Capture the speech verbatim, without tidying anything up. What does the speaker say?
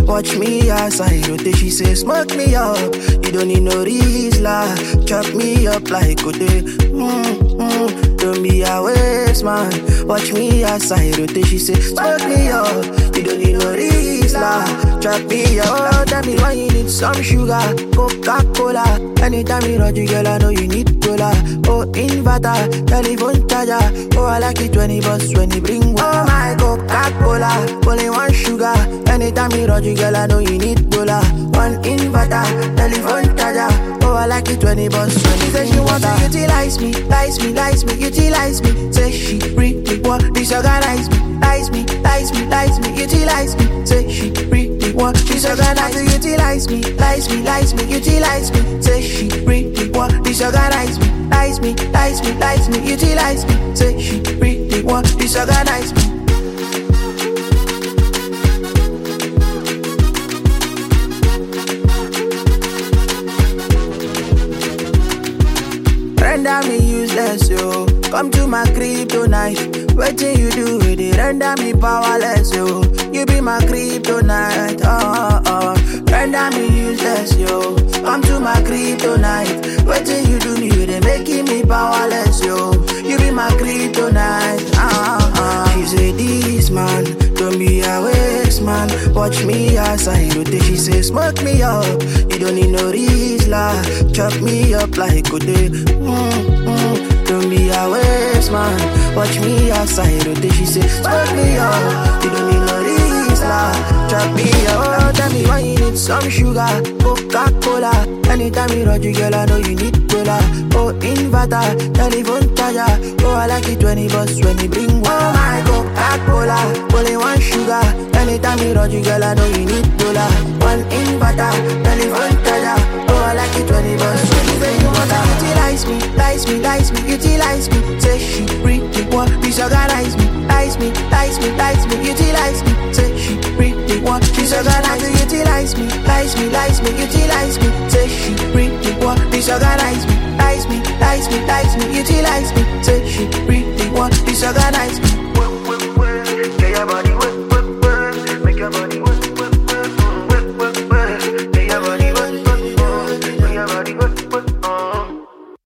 Watch me as I rotate. She say smoke me up. You don't need no Rizla. Chop me up like a day. Mm, mm. Don't be a waste man. Watch me as I rotate. She say smoke me up. You don't need no Rizla. Chop me up. Oh, tell me why you need some sugar. Coca-Cola. Anytime you run, girl, I know you need cola. Oh, inverter, telephone charger. Oh, I like it when you bust, when you bring water. Oh my Coca-Cola, only one sugar. Anytime you run, girl, I know you need cola. One inverter, telephone charger. Oh, I like it when you bust, when you say she want to utilize me, lies me, lies me, utilize me. Say she really want disorganize me, lies me, lies me, lies me, utilize me. Say she really want disorganize to utilize me, lies me, lies me, utilize me. Say she really want disorganize me, lies me, lies me, lies me, utilize me. Say she really want disorganize me. Render me useless, yo. Come to my crib tonight. Waiting you do with it, render me powerless, yo. You be my kryptonite, oh, oh, oh. Render me useless, yo. Come to my crib tonight. Waiting you do me with it, making me powerless, yo. You be my kryptonite, oh, oh. She say this man, don't be a waste man. Watch me as I rotate. She say smoke me up. You don't need no Rizla. Chop me up like a day. Mm, mm. Don't be a waste man. Watch me as I rotate. She say smoke me up. You don't need no Rizla. Chop me up. Oh, tell me why you need some sugar. Coca-Cola. Anytime you run, girl, I know you need cola. Oh, inverter, telephone charger. Oh, I like it when you bust, when you bring water. Oh my Coca-Cola, only one sugar. Anytime you run, girl, I know you need cola. One inverter, telephone charger. Oh, I like it when you bust, when you bring water. Utilize me, lies me, lies me, utilize me. Say she really want disorganize me, lies me, lies me, lies me, utilize me. Say she really want disorganize me, utilize me, lies me, lies me, utilize me. Say she really want disorganize me, lies me, lies me, lies me, utilize me. Say she really want disorganize me.